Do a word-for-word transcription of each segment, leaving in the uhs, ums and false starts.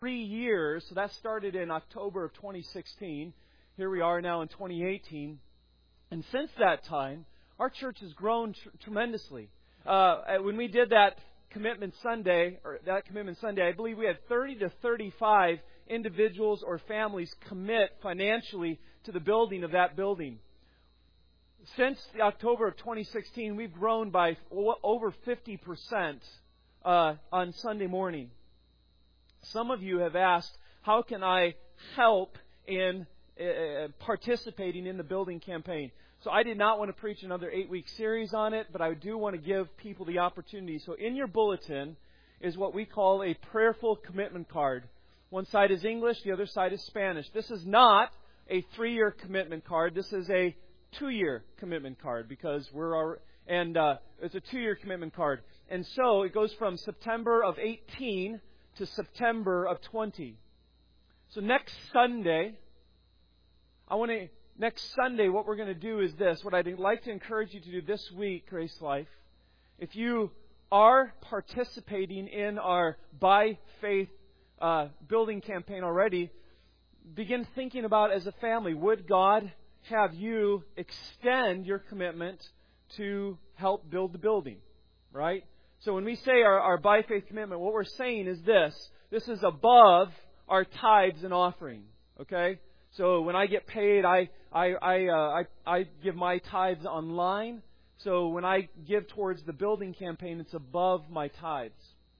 three years, so that started in October of twenty sixteen. Here we are now in twenty eighteen. And since that time, our church has grown tr- tremendously. Uh, when we did that Commitment Sunday, or that Commitment Sunday, I believe we had thirty to thirty-five individuals or families commit financially to the building of that building. Since the October of twenty sixteen, we've grown by over fifty percent uh, on Sunday morning. Some of you have asked, how can I help in uh, participating in the building campaign? So I did not want to preach another eight-week series on it, but I do want to give people the opportunity. So in your bulletin is what we call a prayerful commitment card. One side is English, the other side is Spanish. This is not a three-year commitment card. This is a two-year commitment card because we're our, and uh, it's a two-year commitment card. And so it goes from September of eighteen to September of twenty. So next Sunday, I want to, next Sunday, what we're going to do is this. What I'd like to encourage you to do this week, Grace Life, if you are participating in our By Faith uh, building campaign already, begin thinking about as a family, would God have you extend your commitment to help build the building, right? So when we say our, our by faith commitment, what we're saying is this. This is above our tithes and offering, okay? So when I get paid, I I I, uh, I I give my tithes online. So when I give towards the building campaign, it's above my tithes.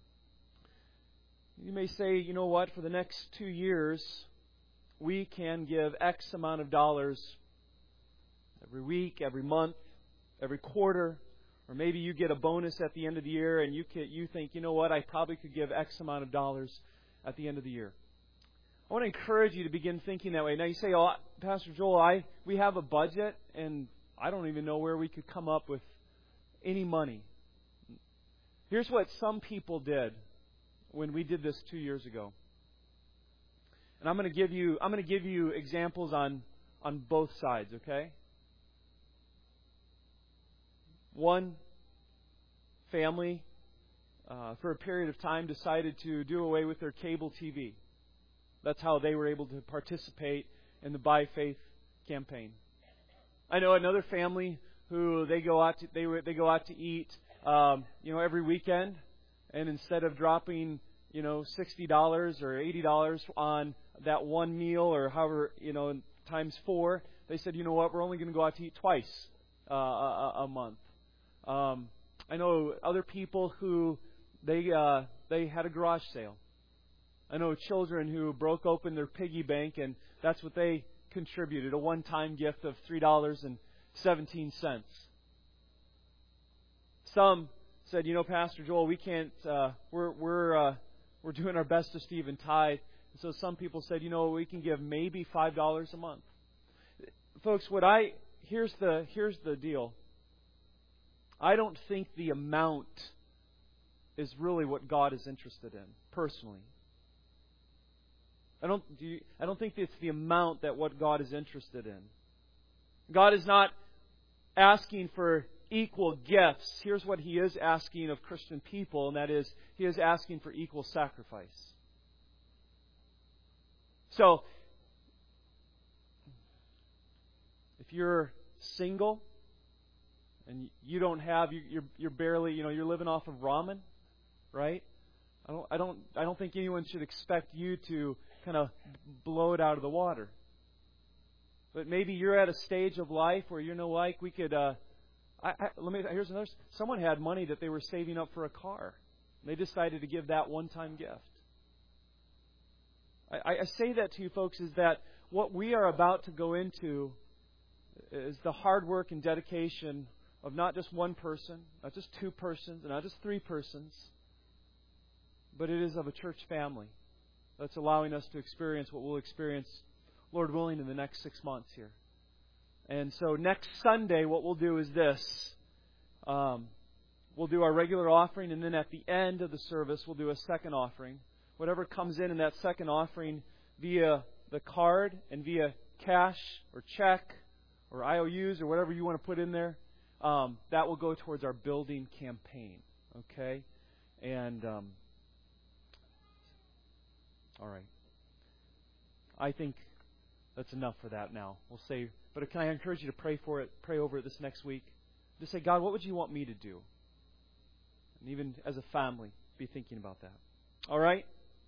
You may say, you know what, for the next two years, we can give X amount of dollars every week, every month, every quarter. Or maybe you get a bonus at the end of the year and you can, you think, you know what, I probably could give X amount of dollars at the end of the year. I want to encourage you to begin thinking that way. Now you say, oh, Pastor Joel, I we have a budget and I don't even know where we could come up with any money. Here's what some people did when we did this two years ago. And I'm going to give you I'm going to give you examples on, on both sides, okay? One family, uh, for a period of time, decided to do away with their cable T V. That's how they were able to participate in the By Faith campaign. I know another family who they go out to, they they go out to eat, um, you know, every weekend, and instead of dropping, you know, sixty dollars or eighty dollars on that one meal or however, you know, times four, they said, you know what, we're only going to go out to eat twice uh, a, a month. Um, I know other people who they uh, they had a garage sale. I know children who broke open their piggy bank and that's what they contributed, a one-time gift of three dollars and seventeen cents. Some said, you know, Pastor Joel, we can't. Uh, we're we're uh, we're doing our best to Stephen tithe. So some people said, you know, we can give maybe five dollars a month. Folks, what I here's the here's the deal. I don't think the amount is really what God is interested in, personally. I don't do you, I don't think it's the amount that what God is interested in. God is not asking for equal gifts. Here's what He is asking of Christian people, and that is He is asking for equal sacrifice. So, if you're single and you don't have, you, you're you're barely, you know, you're living off of ramen, right? I don't I don't I don't think anyone should expect you to kind of blow it out of the water. But maybe you're at a stage of life where you know, like we could. Uh, I, I, let me. Here's another. Someone had money that they were saving up for a car. They decided to give that one-time gift. I, I say that to you, folks, is that what we are about to go into is the hard work and dedication of not just one person, not just two persons, and not just three persons, but it is of a church family that's allowing us to experience what we'll experience, Lord willing, in the next six months here. And so next Sunday, what we'll do is this. Um, we'll do our regular offering, and then at the end of the service, we'll do a second offering. Whatever comes in in that second offering via the card and via cash or check or I O Us or whatever you want to put in there, um, that will go towards our building campaign. Okay? And... Um, All right. I think that's enough for that now. We'll say, but can I encourage you to pray for it, pray over it this next week? Just say, God, what would you want me to do? And even as a family, be thinking about that. All right?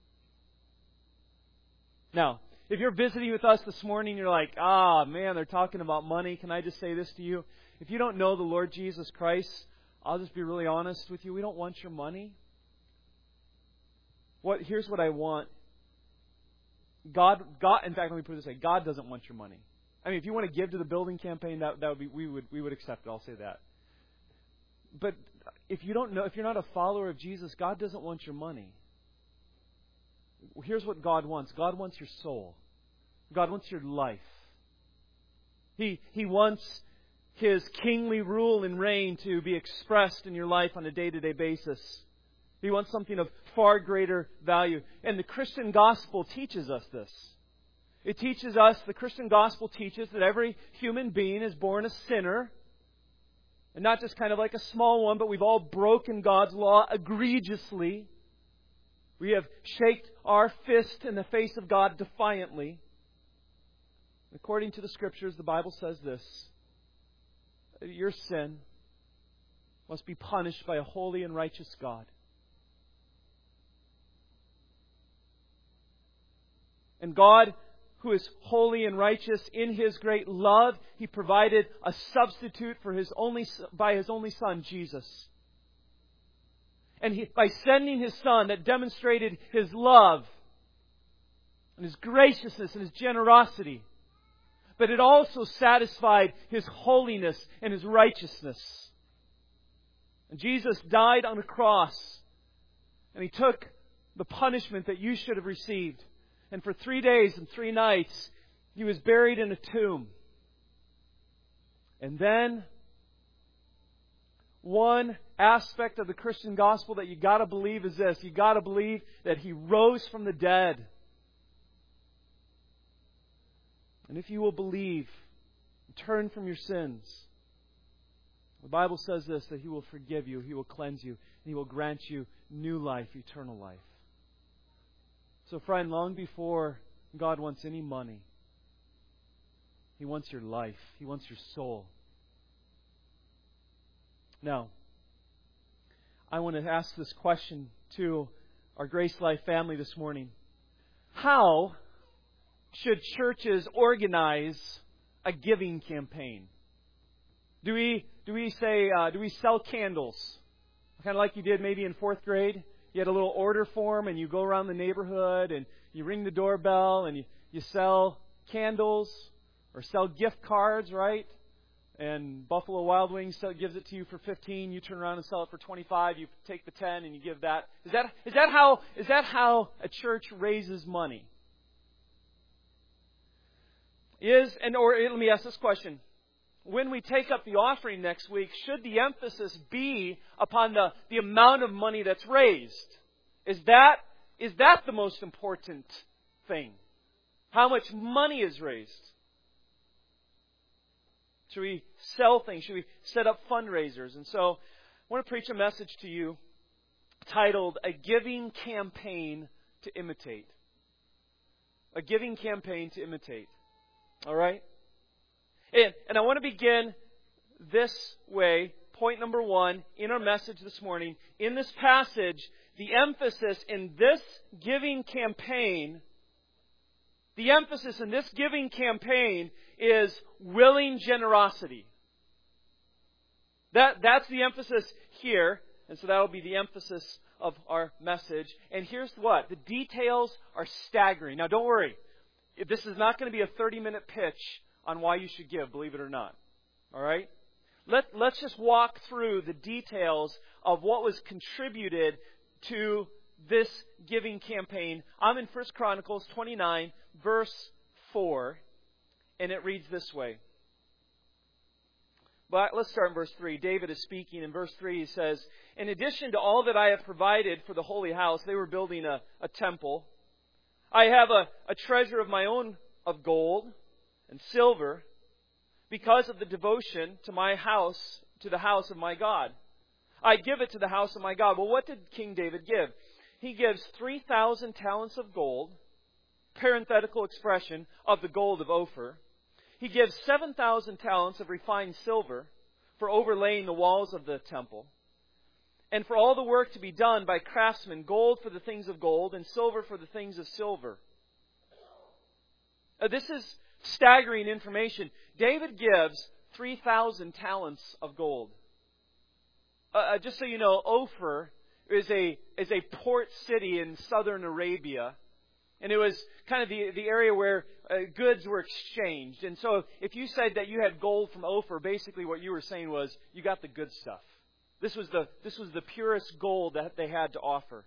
Now, if you're visiting with us this morning, you're like, ah, man, they're talking about money. Can I just say this to you? If you don't know the Lord Jesus Christ, I'll just be really honest with you. We don't want your money. What? Here's what I want. God, God. In fact, let me put it this way: God doesn't want your money. I mean, if you want to give to the building campaign, that that would be we would we would accept it. I'll say that. But if you don't know, if you're not a follower of Jesus, God doesn't want your money. Here's what God wants. God wants your soul. God wants your life. He He wants His kingly rule and reign to be expressed in your life on a day-to-day basis. He wants something of far greater value. And the Christian gospel teaches us this. It teaches us, the Christian gospel teaches that every human being is born a sinner. And not just kind of like a small one, but we've all broken God's law egregiously. We have shaked our fist in the face of God defiantly. According to the Scriptures, the Bible says this: your sin must be punished by a holy and righteous God. And God, who is holy and righteous, in His great love, He provided a substitute for His only by His only Son, Jesus. And he, by sending His Son, that demonstrated His love and His graciousness and His generosity. But it also satisfied His holiness and His righteousness. And Jesus died on a cross. And He took the punishment that you should have received. And for three days and three nights, He was buried in a tomb. And then, one aspect of the Christian gospel that you got to believe is this: you got to believe that He rose from the dead. And if you will believe, turn from your sins, the Bible says this: that He will forgive you, He will cleanse you, and He will grant you new life, eternal life. So, friend, long before God wants any money, He wants your life. He wants your soul. Now, I want to ask this question to our Grace Life family this morning. How should churches organize a giving campaign? Do we do we say uh, do we sell candles, kind of like you did maybe in fourth grade? You had a little order form, and you go around the neighborhood, and you ring the doorbell, and you, you sell candles or sell gift cards, right? And Buffalo Wild Wings gives it to you for fifteen. You turn around and sell it for twenty-five. You take the ten and you give that. Is that is that how is that how a church raises money? Is and or let me ask this question: when we take up the offering next week, should the emphasis be upon the, the amount of money that's raised? Is that is that the most important thing? How much money is raised? Should we sell things? Should we set up fundraisers? And so I want to preach a message to you titled A Giving Campaign to Imitate. A giving campaign to imitate. All right? And, and I want to begin this way. Point number one in our message this morning. In this passage, the emphasis in this giving campaign, the emphasis in this giving campaign is willing generosity. That, that's the emphasis here. And so that will be the emphasis of our message. And here's what. The details are staggering. Now don't worry. This is not going to be a thirty-minute pitch on why you should give, believe it or not. All right? Let, let's just walk through the details of what was contributed to this giving campaign. I'm in First Chronicles twenty-nine, verse four, and it reads this way. But let's start in verse three. David is speaking. In verse three he says, "In addition to all that I have provided for the holy house," they were building a, a temple, "I have a, a treasure of my own of gold and silver, because of the devotion to my house, to the house of my God. I give it to the house of my God." Well, what did King David give? He gives three thousand talents of gold parenthetical expression of the gold of Ophir. He gives seven thousand talents of refined silver for overlaying the walls of the temple, and for all the work to be done by craftsmen, gold for the things of gold and silver for the things of silver. Uh, this is staggering information. David gives three thousand talents of gold. Uh, just so you know, Ophir is a is a port city in southern Arabia. And it was kind of the, the area where uh, goods were exchanged. And so if you said that you had gold from Ophir, basically what you were saying was you got the good stuff. This was the this was the purest gold that they had to offer.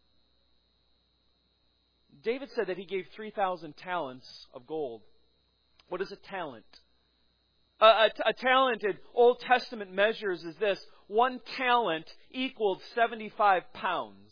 David said that he gave three thousand talents of gold. What is a talent? A, a, a talent in Old Testament measures is this. One talent equaled seventy-five pounds.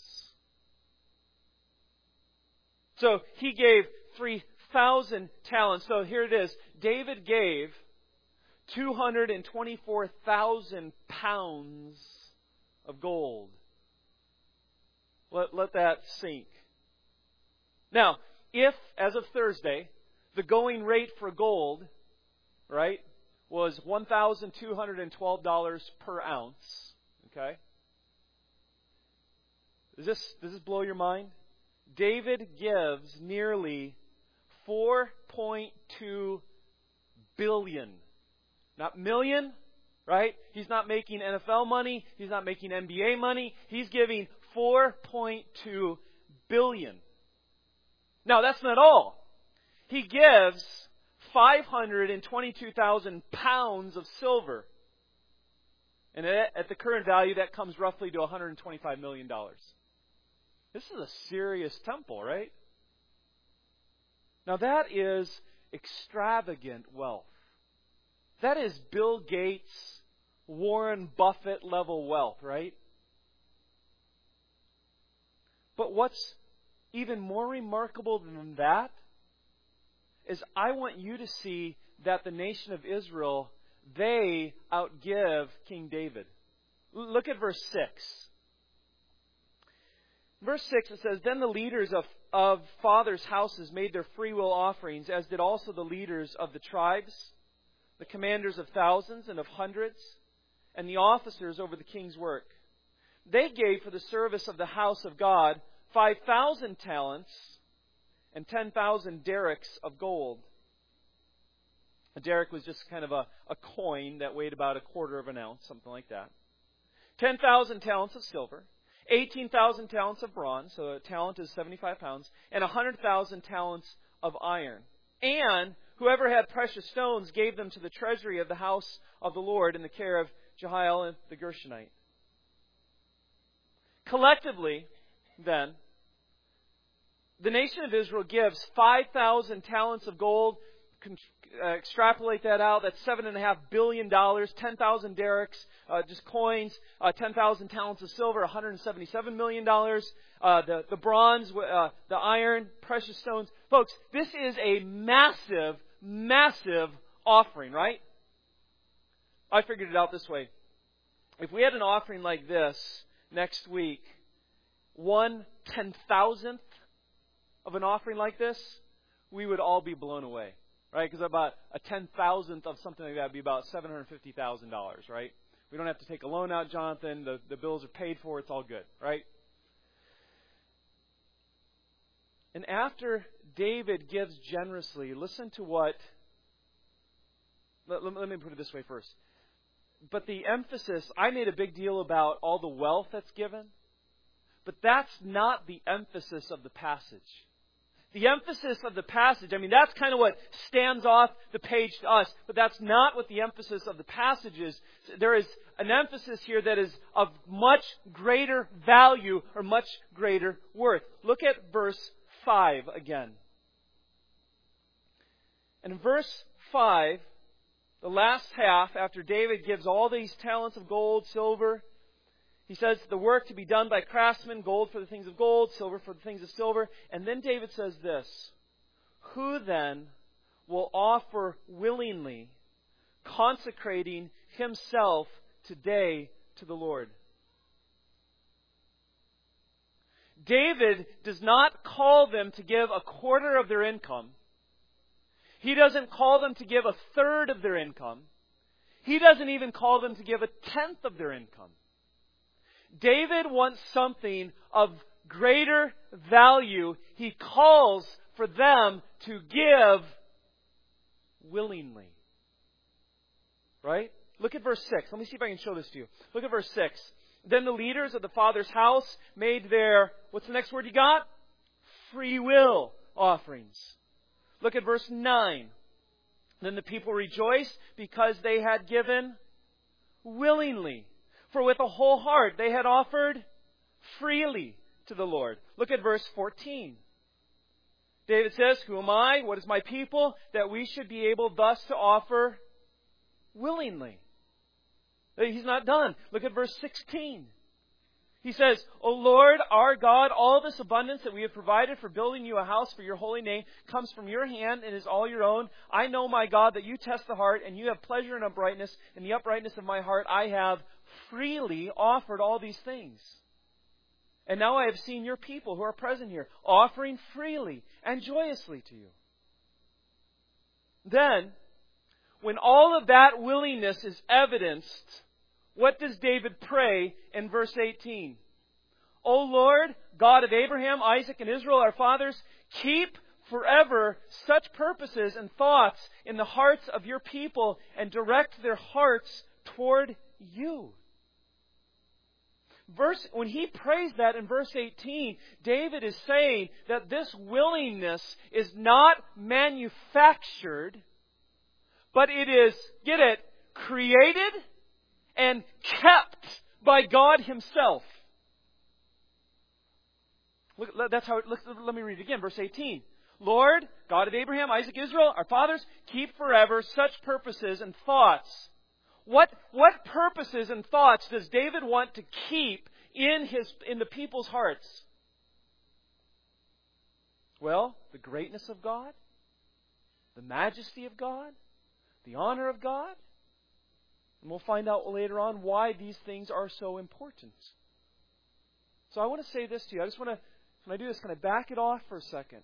So he gave three thousand talents. So here it is. David gave two hundred twenty-four thousand pounds of gold. Let, let that sink. Now, if, as of Thursday, the going rate for gold, right, was one thousand two hundred twelve dollars per ounce, okay? Does this, does this blow your mind? David gives nearly four point two billion. Not million, right? He's not making N F L money. He's not making N B A money. He's giving four point two billion. Now, that's not all. He gives five hundred twenty-two thousand pounds of silver. And at the current value, that comes roughly to one hundred twenty-five million dollars. This is a serious temple, right? Now that is extravagant wealth. That is Bill Gates, Warren Buffett level wealth, right? But what's even more remarkable than that is I want you to see that the nation of Israel, they outgive King David. Look at verse six. Verse six, it says, Then the leaders of, of fathers' houses made their freewill offerings, as did also the leaders of the tribes, the commanders of thousands and of hundreds, and the officers over the king's work. They gave for the service of the house of God five thousand talents and ten thousand derricks of gold. A derrick was just kind of a, a coin that weighed about a quarter of an ounce, something like that. ten thousand talents of silver. eighteen thousand talents of bronze, so a talent is seventy-five pounds, and one hundred thousand talents of iron. And whoever had precious stones gave them to the treasury of the house of the Lord in the care of Jehiel the Gershonite. Collectively, then, the nation of Israel gives five thousand talents of gold. Uh, extrapolate that out, that's seven point five billion dollars, ten thousand derricks, uh, just coins, uh, ten thousand talents of silver, one hundred seventy-seven million dollars, uh, the, the bronze, uh, the iron, precious stones. Folks, this is a massive, massive offering, right? I figured it out this way. If we had an offering like this next week, one ten thousandth of an offering like this, we would all be blown away. Right? Because about a ten thousandth of something like that would be about seven hundred fifty thousand dollars, right? We don't have to take a loan out, Jonathan. The, the bills are paid for. It's all good, right? And after David gives generously, listen to what... Let, let me put it this way first. But the emphasis, I made a big deal about all the wealth that's given. But that's not the emphasis of the passage. The emphasis of the passage, I mean, that's kind of what stands off the page to us, but that's not what the emphasis of the passage is. There is an emphasis here that is of much greater value or much greater worth. Look at verse five again. In verse five, the last half, after David gives all these talents of gold, silver, he says the work to be done by craftsmen, gold for the things of gold, silver for the things of silver. And then David says this, Who then will offer willingly, consecrating himself today to the Lord? David does not call them to give a quarter of their income. He doesn't call them to give a third of their income. He doesn't even call them to give a tenth of their income. David wants something of greater value. He calls for them to give willingly. Right? Look at verse six. Let me see if I can show this to you. Look at verse six. Then the leaders of the father's house made their, what's the next word you got? Free will offerings. Look at verse nine. Then the people rejoiced because they had given willingly. For with a whole heart they had offered freely to the Lord. Look at verse fourteen. David says, who am I? What is my people? That we should be able thus to offer willingly. He's not done. Look at verse sixteen. He says, O Lord, our God, all this abundance that we have provided for building you a house for your holy name comes from your hand and is all your own. I know, my God, that you test the heart and you have pleasure in uprightness. In the uprightness of my heart, I have freely offered all these things. And now I have seen your people who are present here offering freely and joyously to you. Then, when all of that willingness is evidenced, what does David pray in verse eighteen? O Lord, God of Abraham, Isaac, and Israel, our fathers, keep forever such purposes and thoughts in the hearts of your people and direct their hearts toward you. Verse, when he prays that in verse eighteen, David is saying that this willingness is not manufactured, but it is, get it, created and kept by God Himself. Look, that's how. It, let, let me read it again. Verse eighteen. Lord, God of Abraham, Isaac, Israel, our fathers, keep forever such purposes and thoughts. What what purposes and thoughts does David want to keep in his in the people's hearts? Well, the greatness of God, the majesty of God, the honor of God. And we'll find out later on why these things are so important. So I want to say this to you. I just want to, when I do this, can I back it off for a second?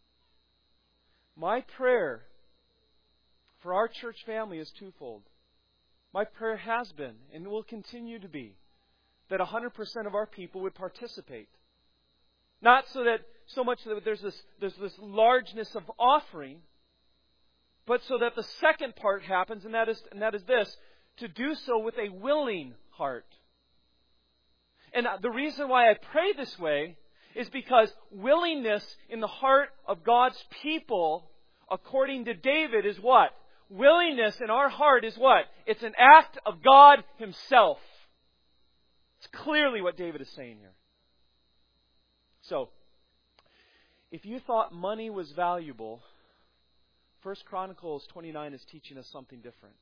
My prayer for our church family is twofold. My prayer has been, and will continue to be, that one hundred percent of our people would participate. Not so that so much that there's this, there's this largeness of offering, but so that the second part happens, and that is, and that is this, to do so with a willing heart. And the reason why I pray this way is because willingness in the heart of God's people, according to David, is what? Willingness in our heart is what? It's an act of God Himself. It's clearly what David is saying here. So, if you thought money was valuable, First Chronicles twenty-nine is teaching us something different.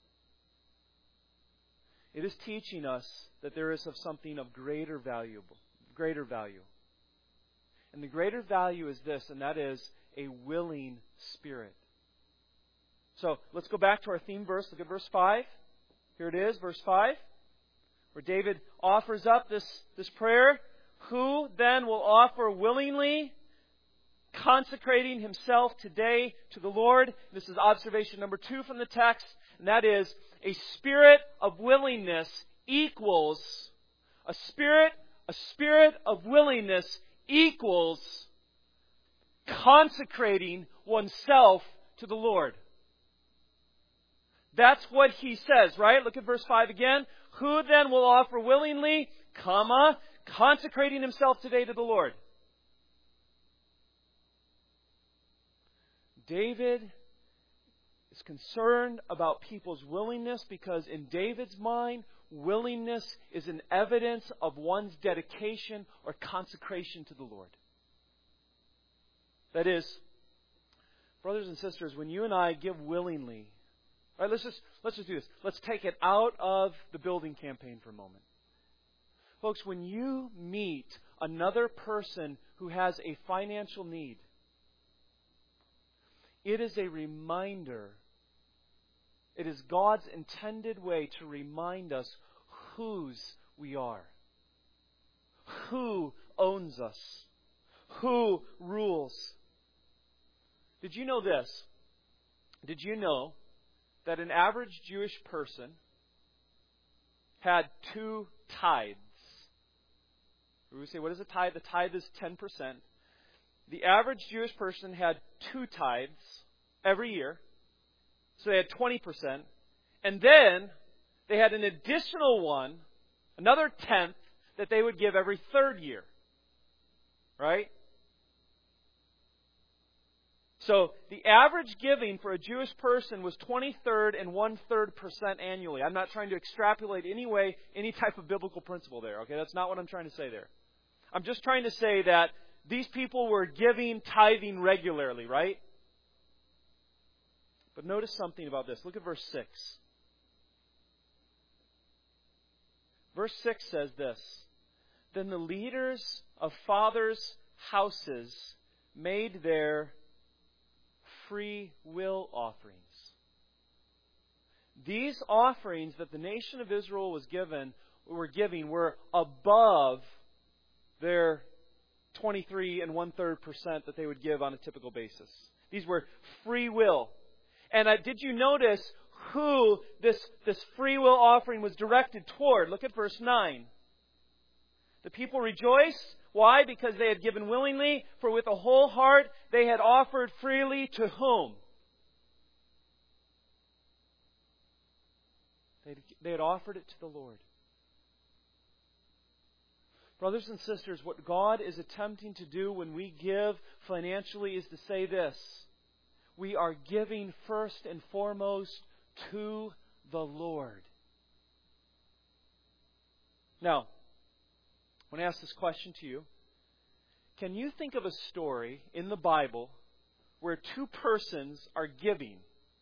It is teaching us that there is of something of greater value, greater value. And the greater value is this, and that is a willing spirit. So, let's go back to our theme verse. Look at verse five. Here it is, verse five, where David offers up this, this prayer. Who then will offer willingly, consecrating himself today to the Lord? This is observation number two from the text, and that is a spirit of willingness equals a spirit, a spirit of willingness equals consecrating oneself to the Lord. That's what he says, right? Look at verse five again. Who then will offer willingly, comma, consecrating himself today to the Lord? David is concerned about people's willingness because in David's mind, willingness is an evidence of one's dedication or consecration to the Lord. That is, brothers and sisters, when you and I give willingly, all right, let's just let's just do this. Let's take it out of the building campaign for a moment. Folks, when you meet another person who has a financial need, it is a reminder. It is God's intended way to remind us whose we are, who owns us. who rules. Did you know this? Did you know that an average Jewish person had two tithes? We say, what is a tithe? The tithe is ten percent. The average Jewish person had two tithes every year. So they had twenty percent. And then they had an additional one, another tenth, that they would give every third year. Right? So the average giving for a Jewish person was twenty-third and one-third percent annually. I'm not trying to extrapolate any way, any type of biblical principle there. Okay, that's not what I'm trying to say there. I'm just trying to say that these people were giving, tithing regularly, right? But notice something about this. Look at verse six. Verse six says this: Then the leaders of fathers' houses made their free will offerings. These offerings that the nation of Israel was given, were giving, were above their twenty-three and one-third percent that they would give on a typical basis. These were free will. And uh, did you notice who this, this free will offering was directed toward? Look at verse nine. The people rejoiced. Why? Because they had given willingly, for with a whole heart they had offered freely to whom? They had offered it to the Lord. Brothers and sisters, what God is attempting to do when we give financially is to say this: we are giving first and foremost to the Lord. Now, I want to ask this question to you. Can you think of a story in the Bible where two persons are giving?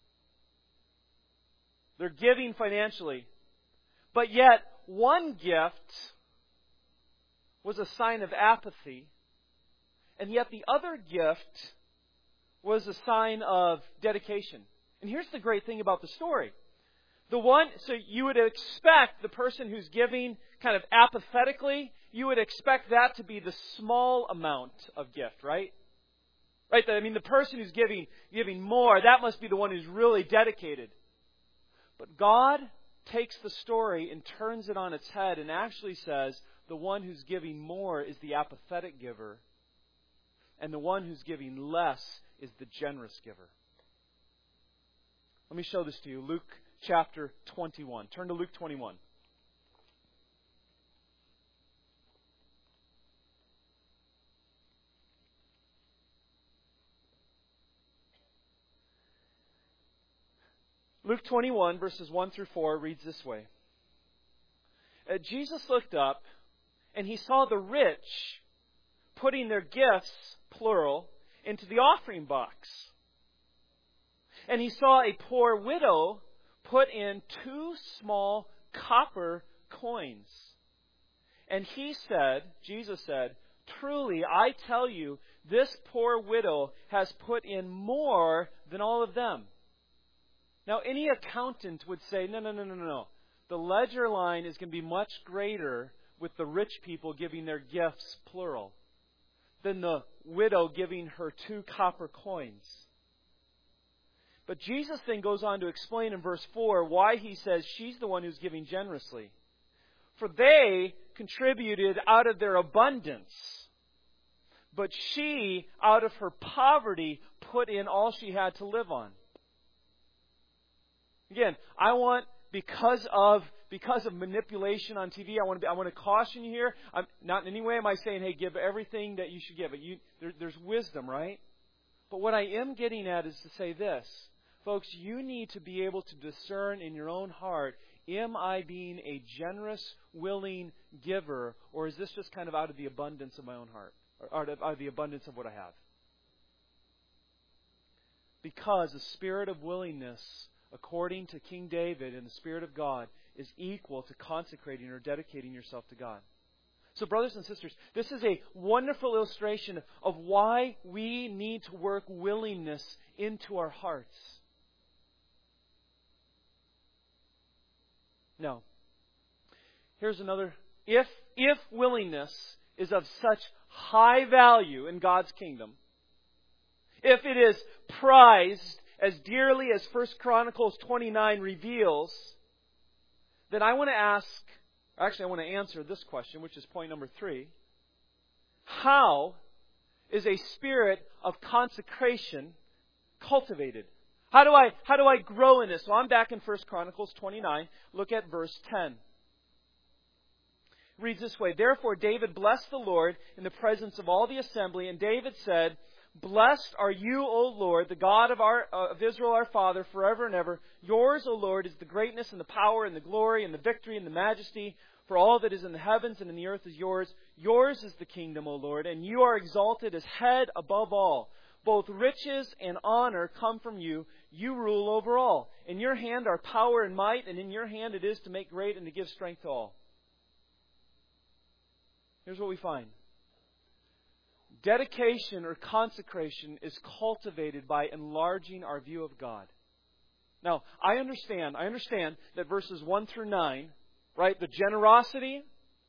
They're giving financially, but yet one gift was a sign of apathy, and yet the other gift was a sign of dedication. And here's the great thing about the story. The one, so you would expect the person who's giving kind of apathetically, you would expect that to be the small amount of gift, right? Right? I mean, the person who's giving, giving more, that must be the one who's really dedicated. But God takes the story and turns it on its head and actually says the one who's giving more is the apathetic giver, and the one who's giving less is the generous giver. Let me show this to you. Luke chapter twenty-one. Turn to Luke twenty-one. Luke twenty-one, verses one through four, reads this way. Uh, Jesus looked up, and he saw the rich putting their gifts, plural, into the offering box. And he saw a poor widow put in two small copper coins. And he said, Jesus said, "Truly, I tell you, this poor widow has put in more than all of them." Now, any accountant would say, no, no, no, no, no. The ledger line is going to be much greater with the rich people giving their gifts, plural, than the widow giving her two copper coins. But Jesus then goes on to explain in verse four why he says she's the one who's giving generously. For they contributed out of their abundance, but she, out of her poverty, put in all she had to live on. Again, I want, because of because of manipulation on T V, I want to be, I want to caution you here. I'm not in any way am I saying, hey, give everything that you should give. But you, there, there's wisdom, right? But what I am getting at is to say this. Folks, you need to be able to discern in your own heart, am I being a generous, willing giver, or is this just kind of out of the abundance of my own heart? Or out of, out of the abundance of what I have? Because the spirit of willingness, according to King David and the Spirit of God, is equal to consecrating or dedicating yourself to God. So, brothers and sisters, this is a wonderful illustration of why we need to work willingness into our hearts. Now, here's another. If, if willingness is of such high value in God's kingdom, if it is prized as dearly as First Chronicles twenty-nine reveals, then I want to ask, actually I want to answer this question, which is point number three. How is a spirit of consecration cultivated? How do I, how do I grow in this? So I'm back in First Chronicles twenty-nine. Look at verse ten. It reads this way, Therefore David blessed the Lord in the presence of all the assembly, and David said, Blessed are you, O Lord, the God of our uh, of Israel our Father, forever and ever. Yours, O Lord, is the greatness and the power and the glory and the victory and the majesty. For all that is in the heavens and in the earth is yours. Yours is the kingdom, O Lord, and you are exalted as head above all. Both riches and honor come from you. You rule over all. In your hand are power and might, and in your hand it is to make great and to give strength to all. Here's what we find. Dedication or consecration is cultivated by enlarging our view of God. Now, I understand, I understand that verses one through nine, right, the generosity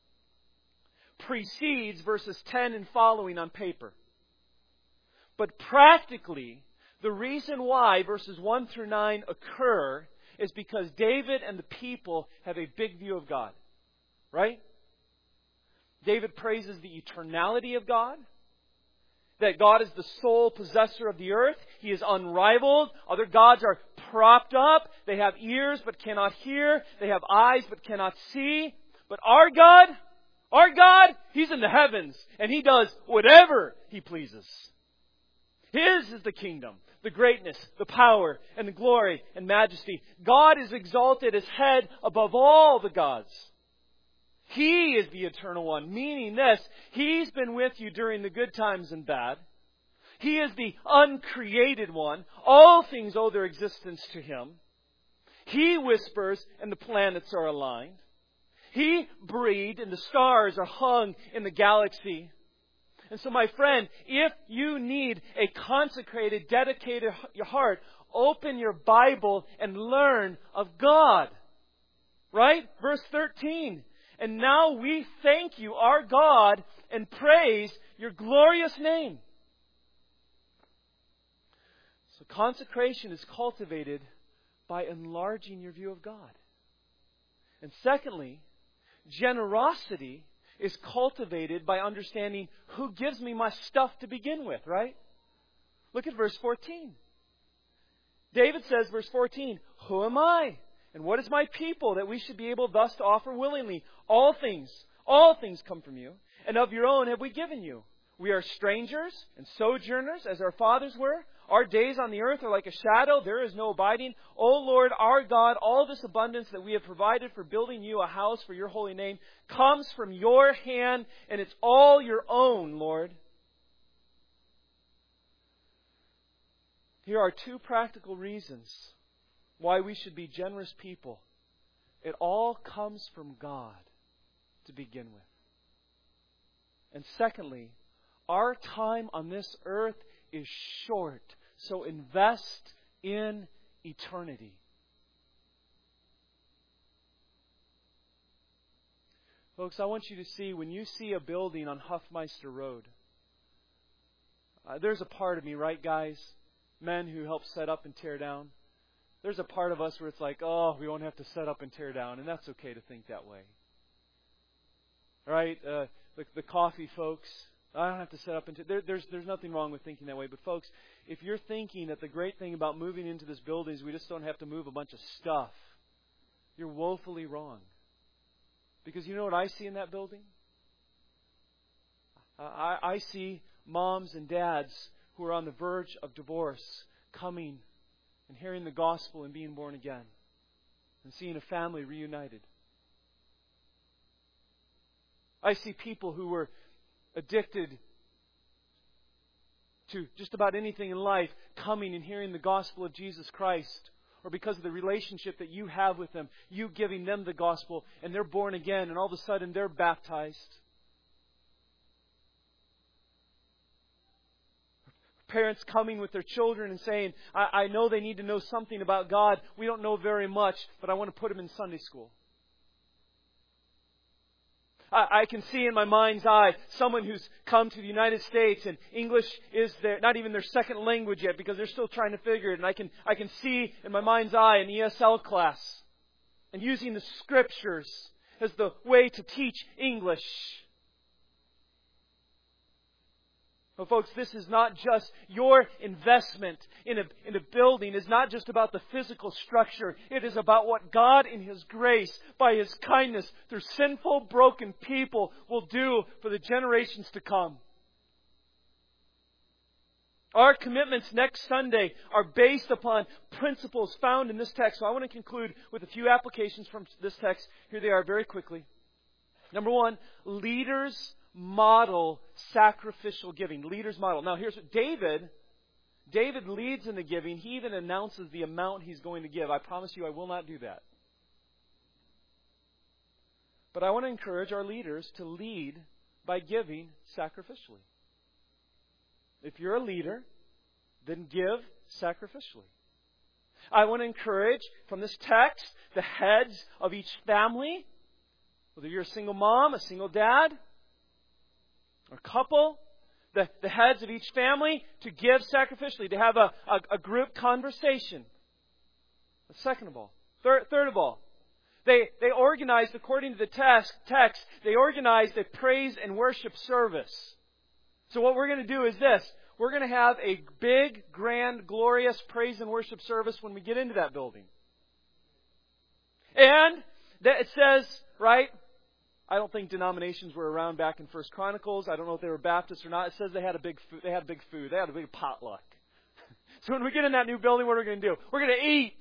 precedes verses ten and following on paper. But practically, the reason why verses one through nine occur is because David and the people have a big view of God. Right? David praises the eternality of God. That God is the sole possessor of the earth. He is unrivaled. Other gods are propped up. They have ears but cannot hear. They have eyes but cannot see. But our God, our God, He's in the heavens. And He does whatever He pleases. His is the kingdom, the greatness, the power, and the glory and majesty. God is exalted as head above all the gods. He is the eternal one, meaning this, He's been with you during the good times and bad. He is the uncreated one. All things owe their existence to Him. He whispers and the planets are aligned. He breathed and the stars are hung in the galaxy. And so, my friend, if you need a consecrated, dedicated heart, open your Bible and learn of God. Right? Verse thirteen. And now we thank you, our God, and praise your glorious name. So consecration is cultivated by enlarging your view of God. And secondly, generosity is cultivated by understanding who gives me my stuff to begin with, right? Look at verse fourteen. David says, verse fourteen, Who am I? And what is my people that we should be able thus to offer willingly? All things, all things come from you, and of your own have we given you. We are strangers and sojourners, as our fathers were. Our days on the earth are like a shadow. There is no abiding. O Lord, our God, all this abundance that we have provided for building you a house for your holy name comes from your hand, and it's all your own, Lord. Here are two practical reasons why we should be generous people. It all comes from God to begin with. And secondly, our time on this earth is short, so invest in eternity. Folks, I want you to see, when you see a building on Huffmeister Road, uh, there's a part of me, right, guys? Men who help set up and tear down. There's a part of us where it's like, oh, we won't have to set up and tear down, and that's okay to think that way. Right? Uh, the, the coffee folks, I don't have to set up and tear there, there's, there's nothing wrong with thinking that way. But folks, if you're thinking that the great thing about moving into this building is we just don't have to move a bunch of stuff, you're woefully wrong. Because you know what I see in that building? I, I see moms and dads who are on the verge of divorce coming and hearing the gospel and being born again, and seeing a family reunited. I see people who were addicted to just about anything in life coming and hearing the gospel of Jesus Christ, or because of the relationship that you have with them, you giving them the gospel, and they're born again, and all of a sudden they're baptized. Parents coming with their children and saying, I, I know they need to know something about God. We don't know very much, but I want to put them in Sunday school. I, I can see in my mind's eye someone who's come to the United States and English is their, not even their second language yet because they're still trying to figure it. And I can, I can see in my mind's eye an E S L class and using the Scriptures as the way to teach English. Well, folks, this is not just your investment in a, in a building. It's not just about the physical structure. It is about what God in His grace, by His kindness, through sinful, broken people, will do for the generations to come. Our commitments next Sunday are based upon principles found in this text. So I want to conclude with a few applications from this text. Here they are very quickly. Number one, leaders model sacrificial giving. Leaders model. Now here's what David, David leads in the giving. He even announces the amount he's going to give. I promise you I will not do that. But I want to encourage our leaders to lead by giving sacrificially. If you're a leader, then give sacrificially. I want to encourage from this text the heads of each family, whether you're a single mom, a single dad, or couple, the, the heads of each family to give sacrificially, to have a, a, a group conversation. Second of all. Third, third of all, they, they organized, according to the text, text, they organized a praise and worship service. So what we're going to do is this. We're going to have a big, grand, glorious praise and worship service when we get into that building. And that it says, right, I don't think denominations were around back in First Chronicles. I don't know if they were Baptists or not. It says they had a big food. They had a big food. They had a big potluck. So when we get in that new building, what are we going to do? We're going to eat.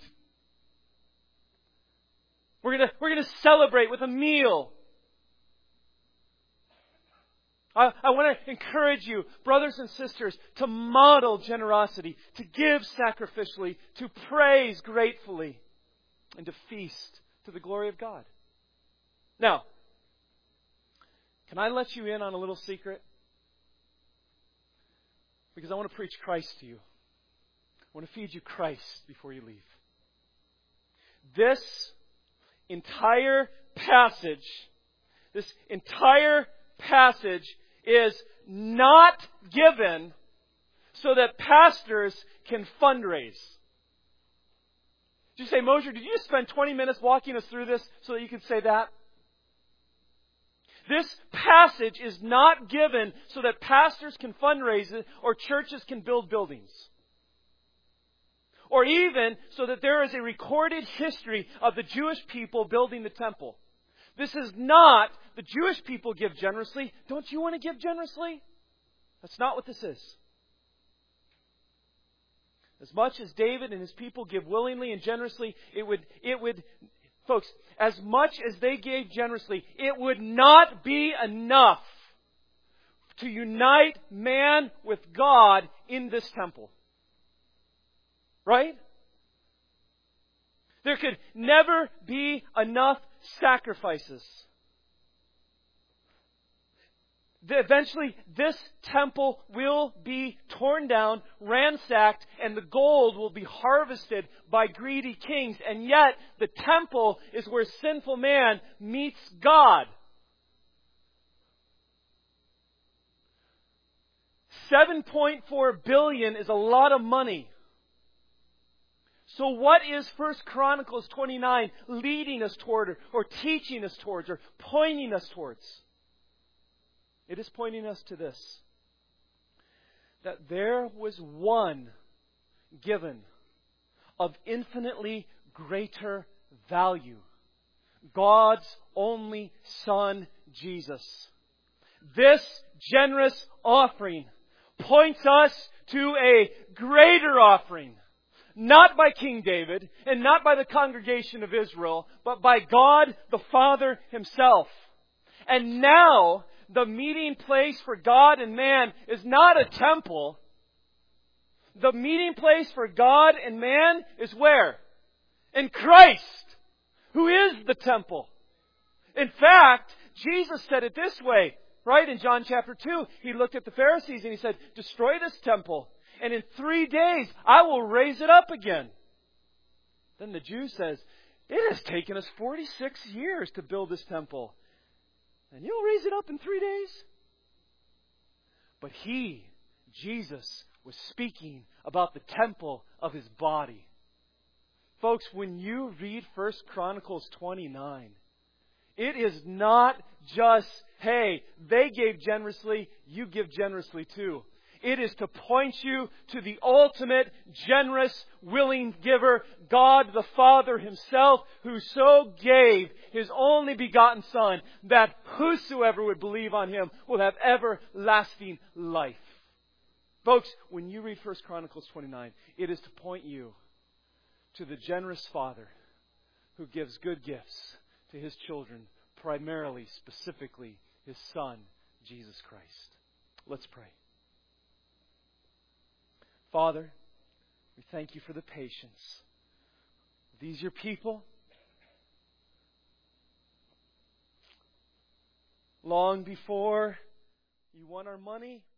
We're going to we're going to celebrate with a meal. I, I want to encourage you, brothers and sisters, to model generosity, to give sacrificially, to praise gratefully, and to feast to the glory of God. Now, can I let you in on a little secret? Because I want to preach Christ to you. I want to feed you Christ before you leave. This entire passage, this entire passage is not given so that pastors can fundraise. Did you say, Mosier, did you just spend twenty minutes walking us through this so that you could say that? This passage is not given so that pastors can fundraise or churches can build buildings. Or even so that there is a recorded history of the Jewish people building the temple. This is not the Jewish people give generously. Don't you want to give generously? That's not what this is. As much as David and his people give willingly and generously, it would, it would, folks, as much as they gave generously, it would not be enough to unite man with God in this temple. Right? There could never be enough sacrifices. Eventually, this temple will be torn down, ransacked, and the gold will be harvested by greedy kings. And yet, the temple is where sinful man meets God. seven point four billion dollars is a lot of money. So what is First Chronicles twenty-nine leading us toward, or, or teaching us towards, or pointing us towards? It is pointing us to this. That there was one given of infinitely greater value. God's only Son, Jesus. This generous offering points us to a greater offering. Not by King David, and not by the congregation of Israel, but by God the Father Himself. And now, the meeting place for God and man is not a temple. The meeting place for God and man is where? In Christ, who is the temple. In fact, Jesus said it this way, right? In John chapter two, He looked at the Pharisees and He said, destroy this temple, and in three days I will raise it up again. Then the Jew says, it has taken us forty-six years to build this temple. and He'll raise it up in three days. But He, Jesus, was speaking about the temple of His body. Folks, when you read First Chronicles twenty-nine, it is not just, hey, they gave generously, you give generously too. It is to point you to the ultimate, generous, willing giver, God the Father Himself, who so gave His only begotten Son, that whosoever would believe on Him will have everlasting life. Folks, when you read First Chronicles twenty-nine, it is to point you to the generous Father who gives good gifts to His children, primarily, specifically, His Son, Jesus Christ. Let's pray. Father, we thank You for the patience. These Your people, long before You won our money,